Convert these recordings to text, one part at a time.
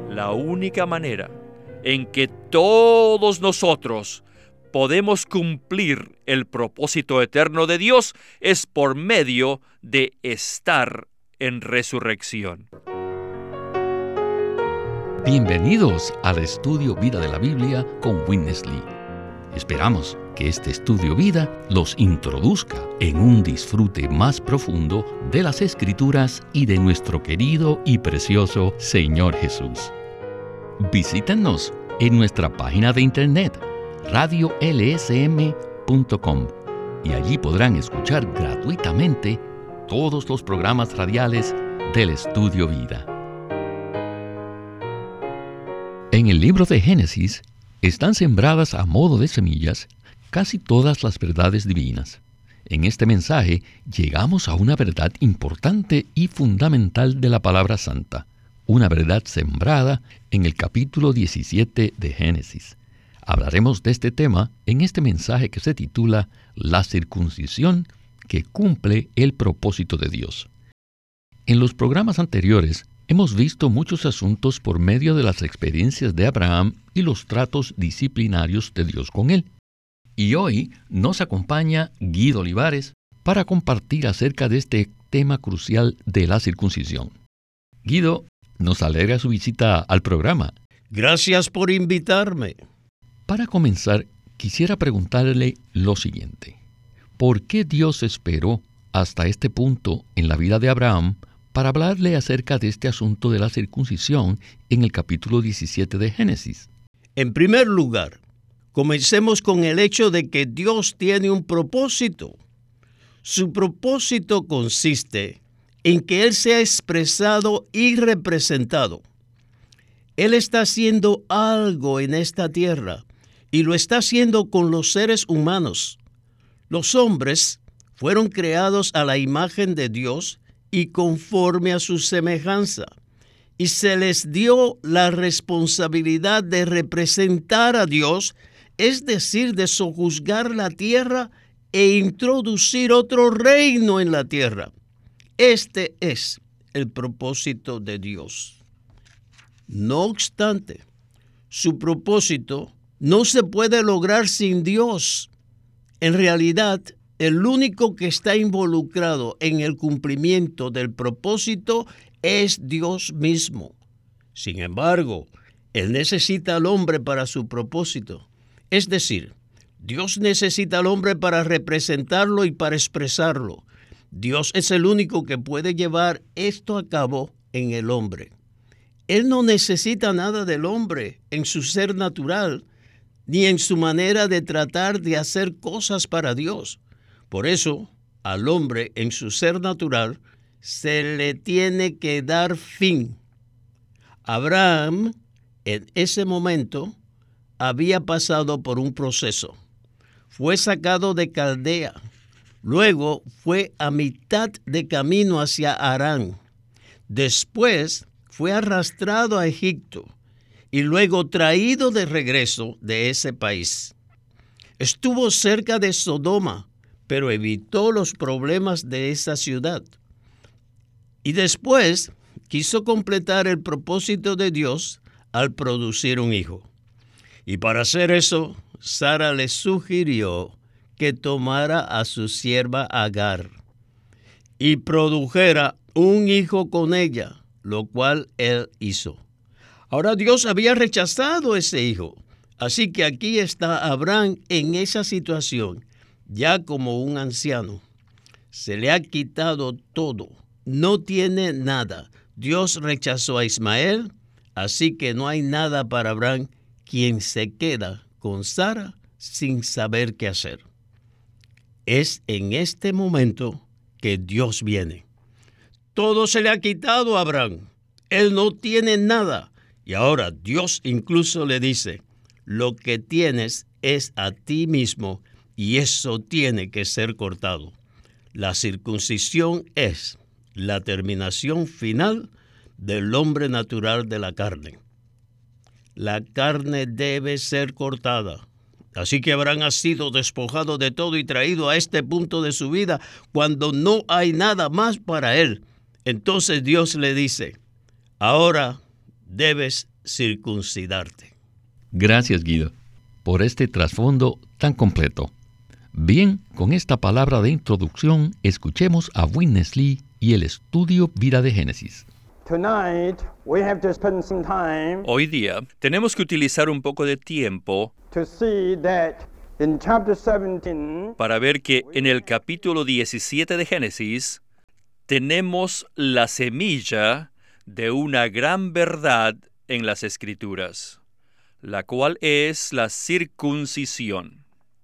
La única manera en que todos nosotros podemos cumplir el propósito eterno de Dios es por medio de estar en resurrección. Bienvenidos al estudio Vida de la Biblia con Witness Lee. Esperamos que este estudio vida los introduzca en un disfrute más profundo de las Escrituras y de nuestro querido y precioso Señor Jesús. Visítenos en nuestra página de internet radiolsm.com y allí podrán escuchar gratuitamente todos los programas radiales del Estudio Vida. En el libro de Génesis están sembradas a modo de semillas casi todas las verdades divinas. En este mensaje llegamos a una verdad importante y fundamental de la palabra santa, una verdad sembrada en el capítulo 17 de Génesis. Hablaremos de este tema en este mensaje que se titula La circuncisión que cumple el propósito de Dios. En los programas anteriores hemos visto muchos asuntos por medio de las experiencias de Abraham y los tratos disciplinarios de Dios con él. Y hoy nos acompaña Guido Olivares para compartir acerca de este tema crucial de la circuncisión. Guido, nos alegra su visita al programa. Gracias por invitarme. Para comenzar, quisiera preguntarle lo siguiente. ¿Por qué Dios esperó hasta este punto en la vida de Abraham para hablarle acerca de este asunto de la circuncisión en el capítulo 17 de Génesis? En primer lugar, comencemos con el hecho de que Dios tiene un propósito. Su propósito consiste en que Él sea expresado y representado. Él está haciendo algo en esta tierra y lo está haciendo con los seres humanos. Los hombres fueron creados a la imagen de Dios y conforme a su semejanza, y se les dio la responsabilidad de representar a Dios, es decir, de sojuzgar la tierra e introducir otro reino en la tierra. Este es el propósito de Dios. No obstante, su propósito no se puede lograr sin Dios. En realidad, el único que está involucrado en el cumplimiento del propósito es Dios mismo. Sin embargo, Él necesita al hombre para su propósito. Es decir, Dios necesita al hombre para representarlo y para expresarlo. Dios es el único que puede llevar esto a cabo en el hombre. Él no necesita nada del hombre en su ser natural, ni en su manera de tratar de hacer cosas para Dios. Por eso, al hombre en su ser natural se le tiene que dar fin. Abraham, en ese momento, había pasado por un proceso. Fue sacado de Caldea. Luego fue a mitad de camino hacia Harán. Después fue arrastrado a Egipto y luego traído de regreso de ese país. Estuvo cerca de Sodoma, pero evitó los problemas de esa ciudad. Y después quiso completar el propósito de Dios al producir un hijo. Y para hacer eso, Sara le sugirió que tomara a su sierva Agar y produjera un hijo con ella, lo cual él hizo. Ahora Dios había rechazado ese hijo, así que aquí está Abraham en esa situación, ya como un anciano. Se le ha quitado todo, no tiene nada. Dios rechazó a Ismael, así que no hay nada para Abraham, quien se queda con Sara sin saber qué hacer. Es en este momento que Dios viene. Todo se le ha quitado a Abraham. Él no tiene nada. Y ahora Dios incluso le dice, lo que tienes es a ti mismo y eso tiene que ser cortado. La circuncisión es la terminación final del hombre natural de la carne. La carne debe ser cortada. Así que Abraham ha sido despojado de todo y traído a este punto de su vida cuando no hay nada más para él. Entonces Dios le dice, ahora debes circuncidarte. Gracias, Guido, por este trasfondo tan completo. Bien, con esta palabra de introducción, escuchemos a Witness Lee y el estudio Vida de Génesis. Hoy día tenemos que utilizar un poco de tiempo para ver que en el capítulo 17 de Génesis tenemos la semilla de una gran verdad en las Escrituras, la cual es la circuncisión.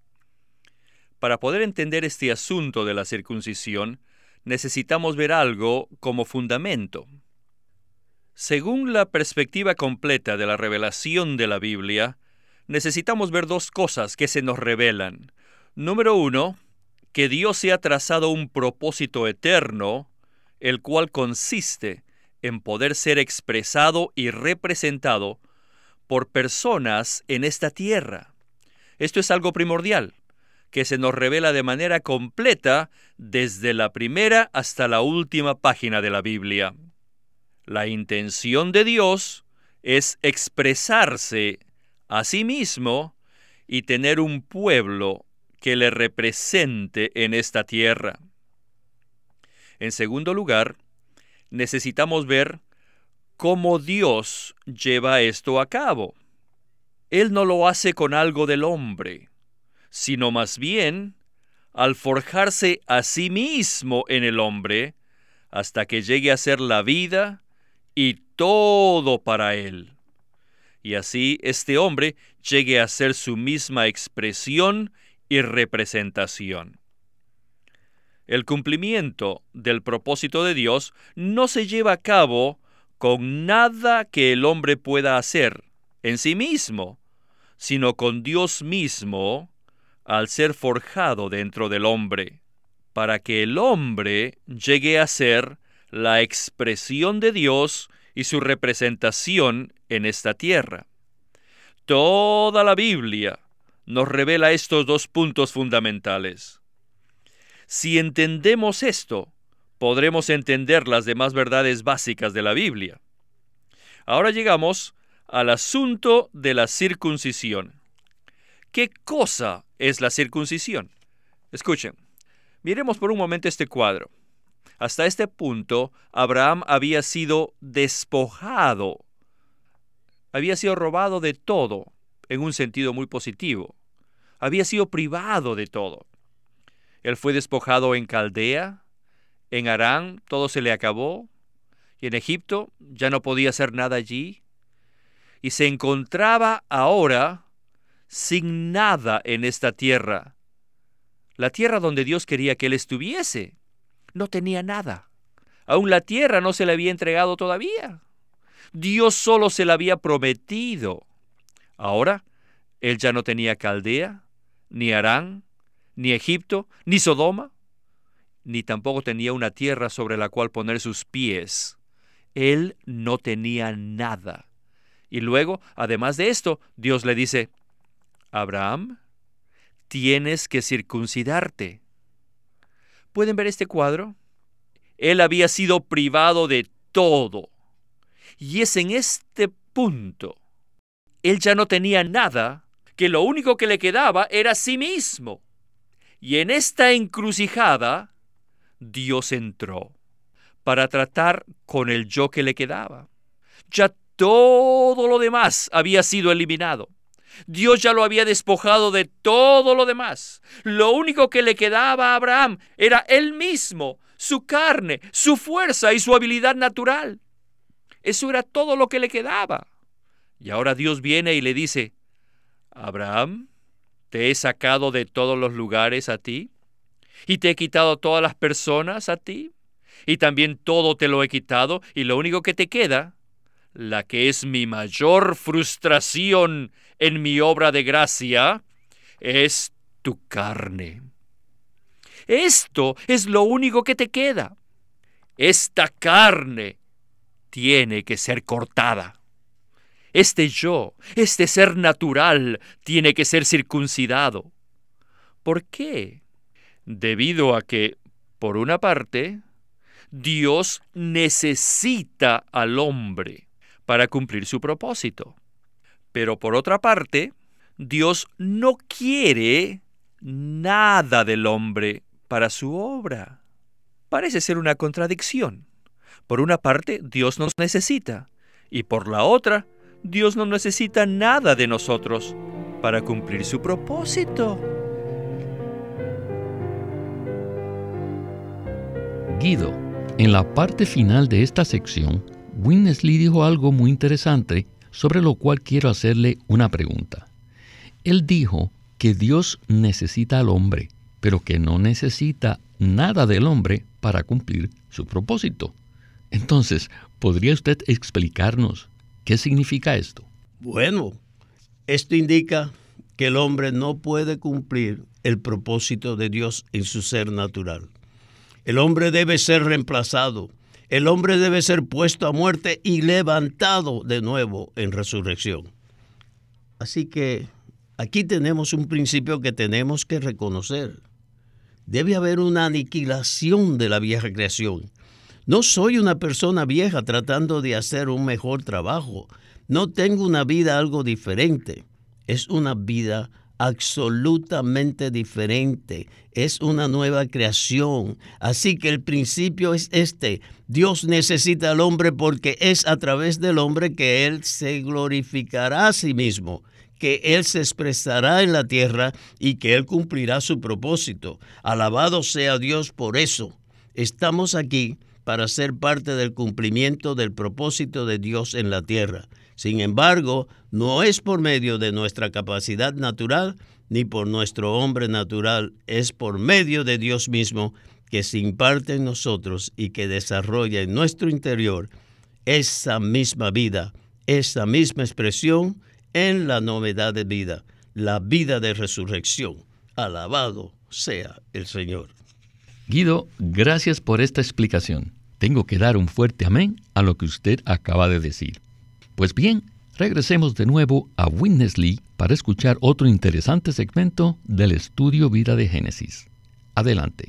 Para poder entender este asunto de la circuncisión, necesitamos ver algo como fundamento. Según la perspectiva completa de la revelación de la Biblia, necesitamos ver dos cosas que se nos revelan. Número uno, que Dios se ha trazado un propósito eterno, el cual consiste en poder ser expresado y representado por personas en esta tierra. Esto es algo primordial, que se nos revela de manera completa desde la primera hasta la última página de la Biblia. La intención de Dios es expresarse a sí mismo y tener un pueblo que le represente en esta tierra. En segundo lugar, necesitamos ver cómo Dios lleva esto a cabo. Él no lo hace con algo del hombre, sino más bien al forjarse a sí mismo en el hombre hasta que llegue a ser la vida y todo para él. Y así este hombre llegue a ser su misma expresión y representación. El cumplimiento del propósito de Dios no se lleva a cabo con nada que el hombre pueda hacer en sí mismo, sino con Dios mismo al ser forjado dentro del hombre, para que el hombre llegue a ser la expresión de Dios y su representación en esta tierra. Toda la Biblia nos revela estos dos puntos fundamentales. Si entendemos esto, podremos entender las demás verdades básicas de la Biblia. Ahora llegamos al asunto de la circuncisión. ¿Qué cosa es la circuncisión? Escuchen, miremos por un momento este cuadro. Hasta este punto, Abraham había sido despojado, había sido robado de todo, en un sentido muy positivo. Había sido privado de todo. Él fue despojado en Caldea, en Harán todo se le acabó, y en Egipto ya no podía hacer nada allí, y se encontraba ahora sin nada en esta tierra. La tierra donde Dios quería que él estuviese, no tenía nada. Aún la tierra no se le había entregado todavía. Dios solo se la había prometido. Ahora, él ya no tenía Caldea, ni Harán, ni Egipto, ni Sodoma, ni tampoco tenía una tierra sobre la cual poner sus pies. Él no tenía nada. Y luego, además de esto, Dios le dice: Abraham, tienes que circuncidarte. ¿Pueden ver este cuadro? Él había sido privado de todo. Y es en este punto, él ya no tenía nada, que lo único que le quedaba era sí mismo. Y en esta encrucijada, Dios entró para tratar con el yo que le quedaba. Ya todo lo demás había sido eliminado. Dios ya lo había despojado de todo lo demás. Lo único que le quedaba a Abraham era él mismo, su carne, su fuerza y su habilidad natural. Eso era todo lo que le quedaba. Y ahora Dios viene y le dice: Abraham, te he sacado de todos los lugares a ti, y te he quitado todas las personas a ti, y también todo te lo he quitado, y lo único que te queda, la que es mi mayor frustración en mi obra de gracia, es tu carne. Esto es lo único que te queda. Esta carne tiene que ser cortada. Este yo, este ser natural, tiene que ser circuncidado. ¿Por qué? Debido a que, por una parte, Dios necesita al hombre para cumplir su propósito. Pero por otra parte, Dios no quiere nada del hombre para su obra. Parece ser una contradicción. Por una parte, Dios nos necesita, y por la otra, Dios no necesita nada de nosotros para cumplir su propósito. Guido, en la parte final de esta sección, Winnesley dijo algo muy interesante sobre lo cual quiero hacerle una pregunta. Él dijo que Dios necesita al hombre, pero que no necesita nada del hombre para cumplir su propósito. Entonces, ¿podría usted explicarnos qué significa esto? Bueno, esto indica que el hombre no puede cumplir el propósito de Dios en su ser natural. El hombre debe ser reemplazado. El hombre debe ser puesto a muerte y levantado de nuevo en resurrección. Así que aquí tenemos un principio que tenemos que reconocer. Debe haber una aniquilación de la vieja creación. No soy una persona vieja tratando de hacer un mejor trabajo. No tengo una vida algo diferente. Es una vida absolutamente diferente. Es una nueva creación. Así que el principio es este. Dios necesita al hombre porque es a través del hombre que Él se glorificará a sí mismo, que Él se expresará en la tierra y que Él cumplirá su propósito. Alabado sea Dios por eso. Estamos aquí para ser parte del cumplimiento del propósito de Dios en la tierra. Sin embargo, no es por medio de nuestra capacidad natural ni por nuestro hombre natural, es por medio de Dios mismo que se imparte en nosotros y que desarrolla en nuestro interior esa misma vida, esa misma expresión en la novedad de vida, la vida de resurrección. Alabado sea el Señor. Guido, gracias por esta explicación. Tengo que dar un fuerte amén a lo que usted acaba de decir. Pues bien, regresemos de nuevo a Winnesley para escuchar otro interesante segmento del estudio Vida de Génesis. Adelante.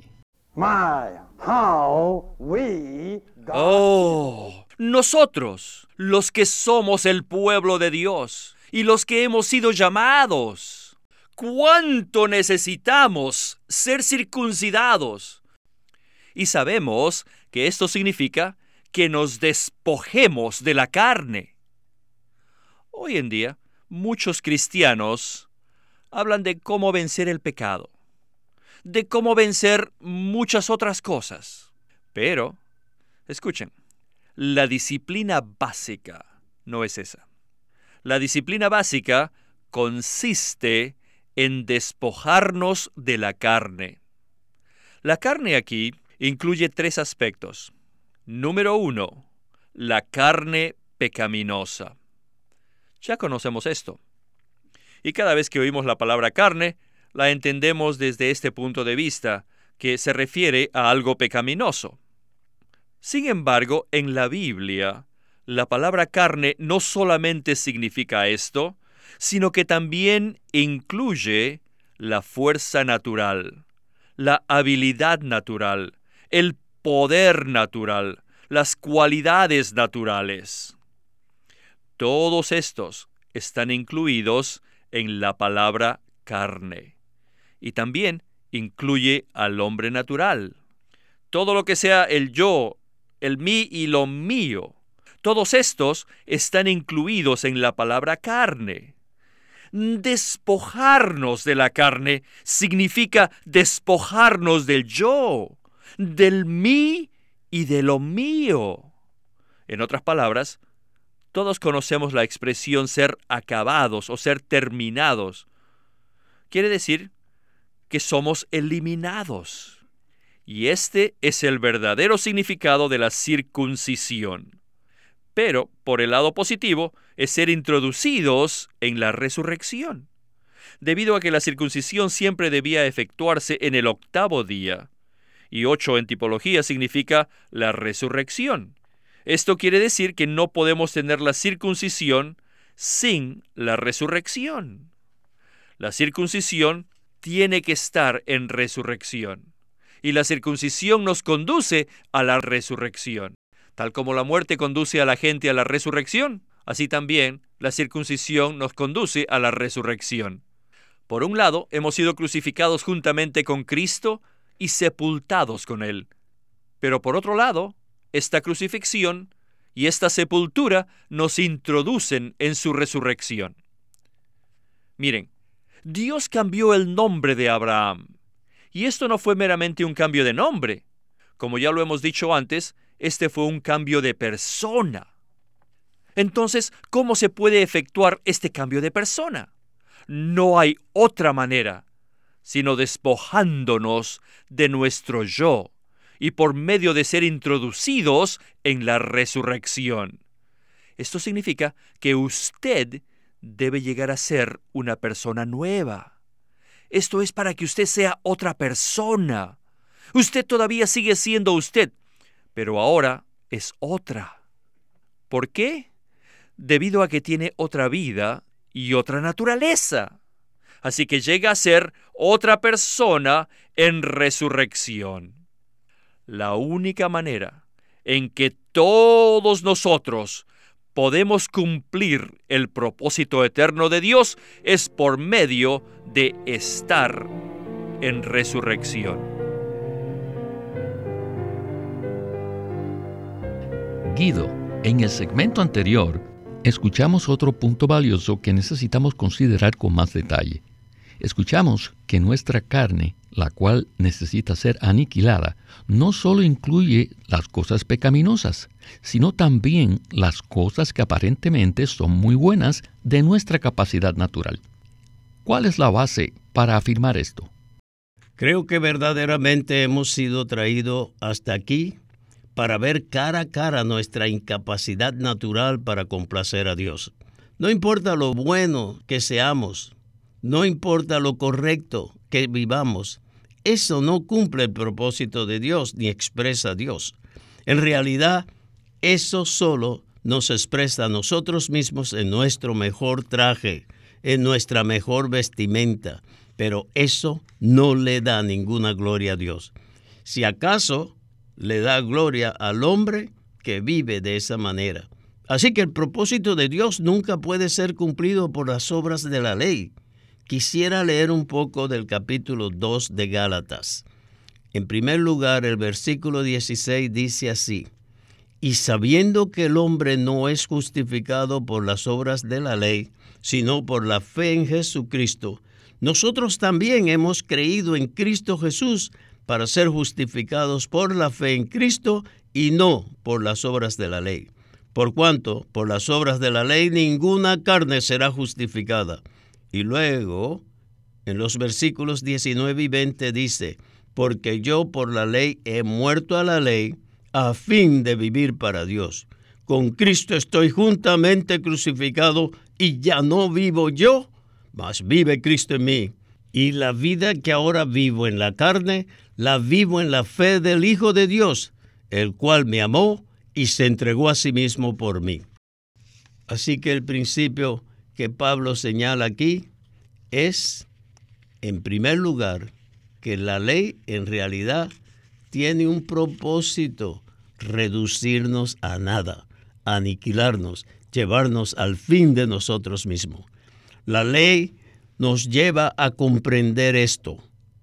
Nosotros, los que somos el pueblo de Dios y los que hemos sido llamados, ¿cuánto necesitamos ser circuncidados? Y sabemos que esto significa que nos despojemos de la carne. Hoy en día, muchos cristianos hablan de cómo vencer el pecado, de cómo vencer muchas otras cosas. Pero, escuchen, la disciplina básica no es esa. La disciplina básica consiste en despojarnos de la carne. La carne aquí incluye 3 aspectos. Número 1, la carne pecaminosa. Ya conocemos esto. Y cada vez que oímos la palabra carne, la entendemos desde este punto de vista, que se refiere a algo pecaminoso. Sin embargo, en la Biblia, la palabra carne no solamente significa esto, sino que también incluye la fuerza natural, la habilidad natural, el poder natural, las cualidades naturales. Todos estos están incluidos en la palabra carne. Y también incluye al hombre natural. Todo lo que sea el yo, el mí y lo mío, todos estos están incluidos en la palabra carne. Despojarnos de la carne significa despojarnos del yo, del mí y de lo mío. En otras palabras, todos conocemos la expresión ser acabados o ser terminados. Quiere decir que somos eliminados. Y este es el verdadero significado de la circuncisión. Pero, por el lado positivo, es ser introducidos en la resurrección. Debido a que la circuncisión siempre debía efectuarse en el 8º día. Y 8 en tipología significa la resurrección. Esto quiere decir que no podemos tener la circuncisión sin la resurrección. La circuncisión tiene que estar en resurrección. Y la circuncisión nos conduce a la resurrección. Tal como la muerte conduce a la gente a la resurrección, Así también, la circuncisión nos conduce a la resurrección. Por un lado, hemos sido crucificados juntamente con Cristo y sepultados con Él. Pero por otro lado, esta crucifixión y esta sepultura nos introducen en su resurrección. Miren, Dios cambió el nombre de Abraham. Y esto no fue meramente un cambio de nombre. Como ya lo hemos dicho antes, este fue un cambio de persona. Entonces, ¿cómo se puede efectuar este cambio de persona? No hay otra manera, sino despojándonos de nuestro yo y por medio de ser introducidos en la resurrección. Esto significa que usted debe llegar a ser una persona nueva. Esto es para que usted sea otra persona. Usted todavía sigue siendo usted, pero ahora es otra. ¿Por qué? Debido a que tiene otra vida y otra naturaleza. Así que llega a ser otra persona en resurrección. La única manera en que todos nosotros podemos cumplir el propósito eterno de Dios es por medio de estar en resurrección. Guido, en el segmento anterior, escuchamos otro punto valioso que necesitamos considerar con más detalle. Escuchamos que nuestra carne, la cual necesita ser aniquilada, no solo incluye las cosas pecaminosas, sino también las cosas que aparentemente son muy buenas de nuestra capacidad natural. ¿Cuál es la base para afirmar esto? Creo que verdaderamente hemos sido traídos hasta aquí para ver cara a cara nuestra incapacidad natural para complacer a Dios. No importa lo bueno que seamos, no importa lo correcto que vivamos, eso no cumple el propósito de Dios ni expresa a Dios. En realidad, eso solo nos expresa a nosotros mismos en nuestro mejor traje, en nuestra mejor vestimenta, pero eso no le da ninguna gloria a Dios. Si acaso le da gloria al hombre que vive de esa manera. Así que el propósito de Dios nunca puede ser cumplido por las obras de la ley. Quisiera leer un poco del capítulo 2 de Gálatas. En primer lugar, el versículo 16 dice así: y sabiendo que el hombre no es justificado por las obras de la ley, sino por la fe en Jesucristo, nosotros también hemos creído en Cristo Jesús para ser justificados por la fe en Cristo y no por las obras de la ley. Por cuanto, por las obras de la ley, ninguna carne será justificada. Y luego, en los versículos 19 y 20 dice: porque yo por la ley he muerto a la ley, a fin de vivir para Dios. Con Cristo estoy juntamente crucificado, y ya no vivo yo, mas vive Cristo en mí. Y la vida que ahora vivo en la carne, la vivo en la fe del Hijo de Dios, el cual me amó y se entregó a sí mismo por mí. Así que el principio que Pablo señala aquí es, en primer lugar, que la ley en realidad tiene un propósito: reducirnos a nada, aniquilarnos, llevarnos al fin de nosotros mismos. La ley nos lleva a comprender esto.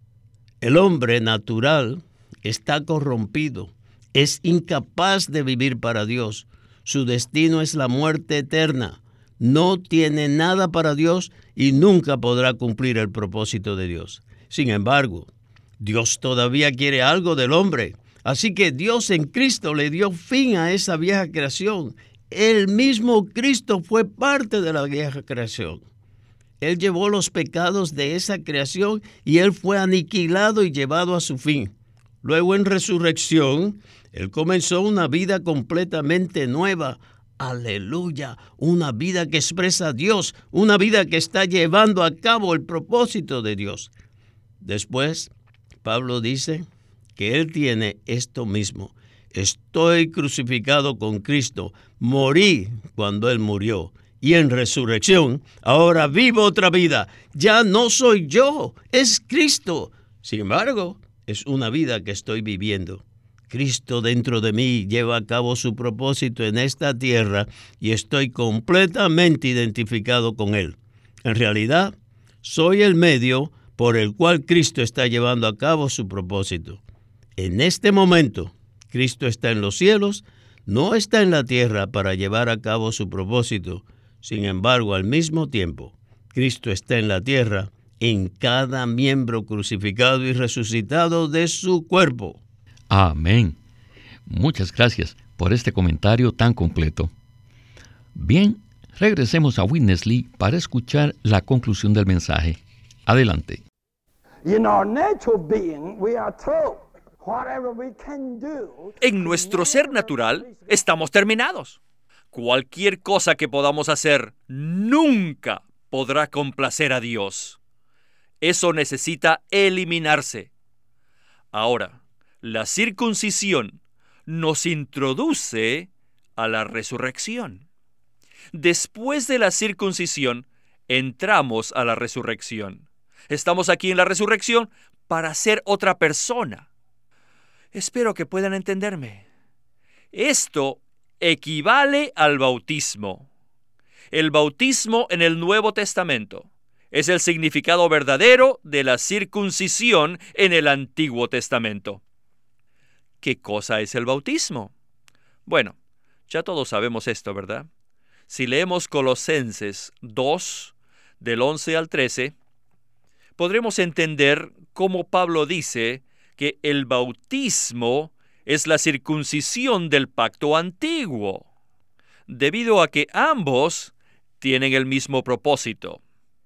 El hombre natural está corrompido, es incapaz de vivir para Dios. Su destino es la muerte eterna. No tiene nada para Dios y nunca podrá cumplir el propósito de Dios. Sin embargo, Dios todavía quiere algo del hombre. Así que Dios en Cristo le dio fin a esa vieja creación. El mismo Cristo fue parte de la vieja creación. Él llevó los pecados de esa creación y Él fue aniquilado y llevado a su fin. Luego en resurrección, Él comenzó una vida completamente nueva. Aleluya, una vida que expresa a Dios, una vida que está llevando a cabo el propósito de Dios. Después, Pablo dice que Él tiene esto mismo: estoy crucificado con Cristo, morí cuando Él murió, y en resurrección ahora vivo otra vida. Ya no soy yo, es Cristo. Sin embargo, es una vida que estoy viviendo. Cristo dentro de mí lleva a cabo su propósito en esta tierra y estoy completamente identificado con Él. En realidad, soy el medio por el cual Cristo está llevando a cabo su propósito. En este momento, Cristo está en los cielos, no está en la tierra para llevar a cabo su propósito. Sin embargo, al mismo tiempo, Cristo está en la tierra, en cada miembro crucificado y resucitado de su cuerpo. Amén. Muchas gracias por este comentario tan completo. Bien, regresemos a Witness Lee para escuchar la conclusión del mensaje. Adelante. En nuestro ser natural estamos terminados. Cualquier cosa que podamos hacer nunca podrá complacer a Dios. Eso necesita eliminarse. Ahora, la circuncisión nos introduce a la resurrección. Después de la circuncisión, entramos a la resurrección. Estamos aquí en la resurrección para ser otra persona. Espero que puedan entenderme. Esto equivale al bautismo. El bautismo en el Nuevo Testamento es el significado verdadero de la circuncisión en el Antiguo Testamento. ¿Qué cosa es el bautismo? Bueno, ya todos sabemos esto, ¿verdad? Si leemos Colosenses 2, del 11 al 13, podremos entender cómo Pablo dice que el bautismo es la circuncisión del pacto antiguo, debido a que ambos tienen el mismo propósito.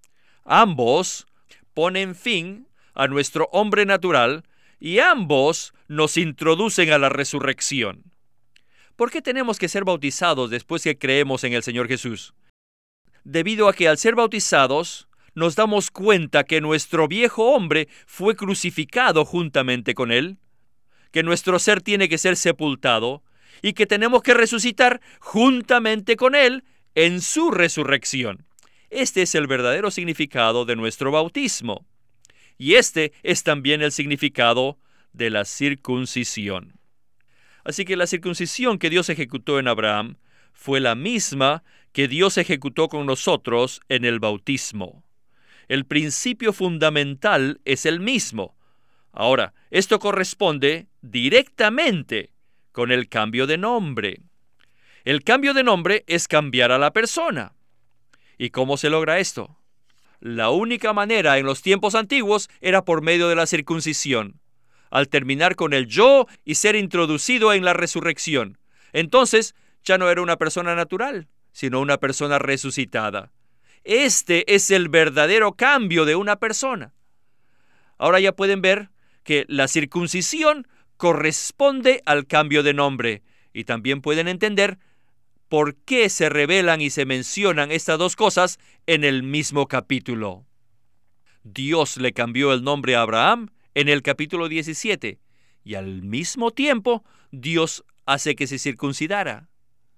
Ambos ponen fin a nuestro hombre natural y ambos nos introducen a la resurrección. ¿Por qué tenemos que ser bautizados después que creemos en el Señor Jesús? Debido a que al ser bautizados, nos damos cuenta que nuestro viejo hombre fue crucificado juntamente con Él, que nuestro ser tiene que ser sepultado y que tenemos que resucitar juntamente con Él en su resurrección. Este es el verdadero significado de nuestro bautismo. Y este es también el significado de la circuncisión. Así que la circuncisión que Dios ejecutó en Abraham fue la misma que Dios ejecutó con nosotros en el bautismo. El principio fundamental es el mismo. Ahora, esto corresponde directamente con el cambio de nombre. El cambio de nombre es cambiar a la persona. ¿Y cómo se logra esto? La única manera en los tiempos antiguos era por medio de la circuncisión, al terminar con el yo y ser introducido en la resurrección. Entonces, ya no era una persona natural, sino una persona resucitada. Este es el verdadero cambio de una persona. Ahora ya pueden ver que la circuncisión corresponde al cambio de nombre y también pueden entender por qué se revelan y se mencionan estas dos cosas en el mismo capítulo. Dios le cambió el nombre a Abraham en el capítulo 17 y al mismo tiempo Dios hace que se circuncidara.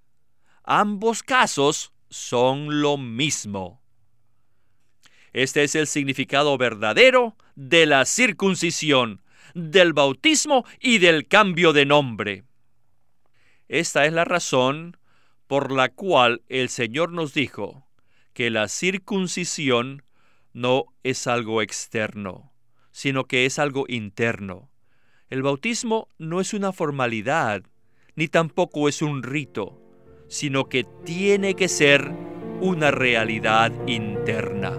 Ambos casos son lo mismo. Este es el significado verdadero de la circuncisión, del bautismo y del cambio de nombre. Esta es la razón por la cual el Señor nos dijo que la circuncisión no es algo externo, sino que es algo interno. El bautismo no es una formalidad, ni tampoco es un rito, sino que tiene que ser una realidad interna.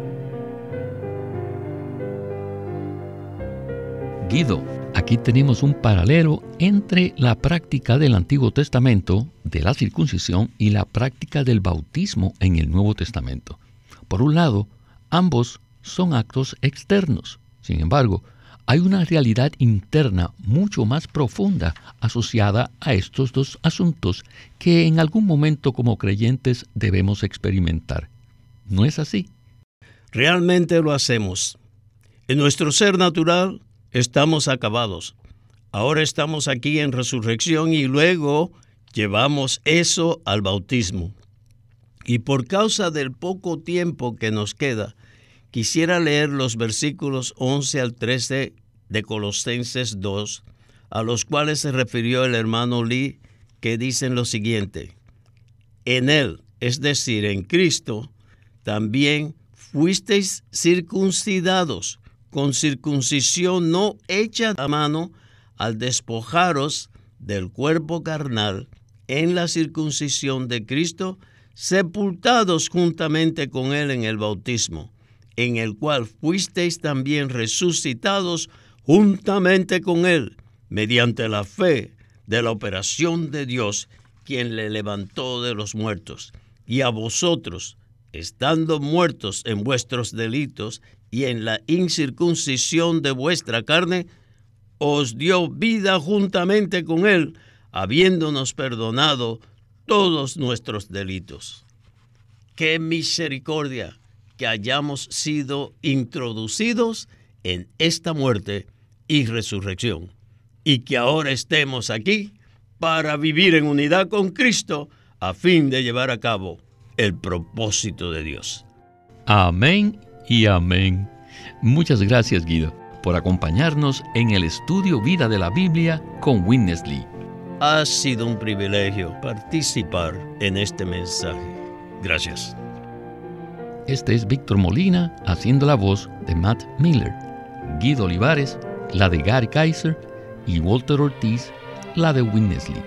Guido, aquí tenemos un paralelo entre la práctica del Antiguo Testamento, de la circuncisión, y la práctica del bautismo en el Nuevo Testamento. Por un lado, ambos son actos externos. Sin embargo, hay una realidad interna mucho más profunda asociada a estos dos asuntos que en algún momento como creyentes debemos experimentar. ¿No es así? Realmente lo hacemos. En nuestro ser natural estamos acabados. Ahora estamos aquí en resurrección y luego llevamos eso al bautismo. Y por causa del poco tiempo que nos queda, quisiera leer los versículos 11 al 13 de Colosenses 2, a los cuales se refirió el hermano Lee, que dicen lo siguiente: en Él, es decir, en Cristo, también fuisteis circuncidados con circuncisión no hecha a mano, al despojaros del cuerpo carnal en la circuncisión de Cristo, sepultados juntamente con Él en el bautismo, en el cual fuisteis también resucitados juntamente con Él, mediante la fe de la operación de Dios, quien le levantó de los muertos. Y a vosotros, estando muertos en vuestros delitos y en la incircuncisión de vuestra carne, os dio vida juntamente con Él, habiéndonos perdonado todos nuestros delitos. ¡Qué misericordia que hayamos sido introducidos en esta muerte y resurrección! Y que ahora estemos aquí para vivir en unidad con Cristo a fin de llevar a cabo el propósito de Dios. Amén y amén. Muchas gracias, Guido, por acompañarnos en el estudio Vida de la Biblia con Witness Lee. Ha sido un privilegio participar en este mensaje. Gracias. Este es Víctor Molina haciendo la voz de Matt Miller, Guido Olivares la de Gary Kaiser y Walter Ortiz la de Witness Lee.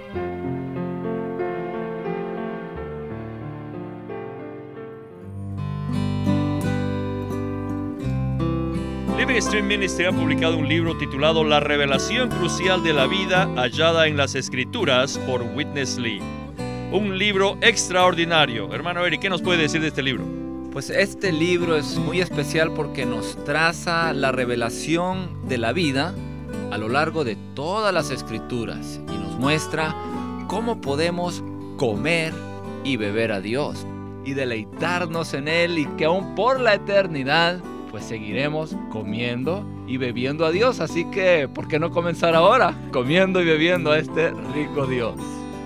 Living Stream Ministry ha publicado un libro titulado La revelación crucial de la vida hallada en las Escrituras por Witness Lee. Un libro extraordinario. Hermano Eric, ¿qué nos puede decir de este libro? Pues este libro es muy especial porque nos traza la revelación de la vida a lo largo de todas las Escrituras y nos muestra cómo podemos comer y beber a Dios y deleitarnos en Él, y que aún por la eternidad pues seguiremos comiendo y bebiendo a Dios. Así que, ¿por qué no comenzar ahora comiendo y bebiendo a este rico Dios?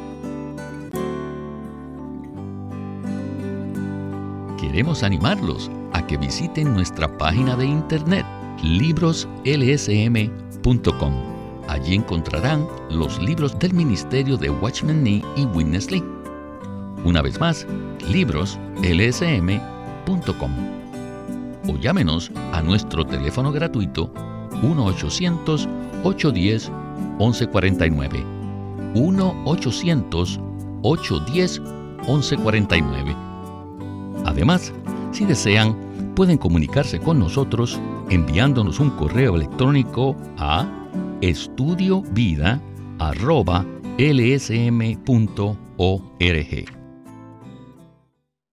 Queremos animarlos a que visiten nuestra página de internet, libroslsm.com. Allí encontrarán los libros del ministerio de Watchman Nee y Witness Lee. Una vez más, libroslsm.com. O llámenos a nuestro teléfono gratuito 1-800-810-1149. 1-800-810-1149. Además, si desean, pueden comunicarse con nosotros enviándonos un correo electrónico a estudiovida@lsm.org.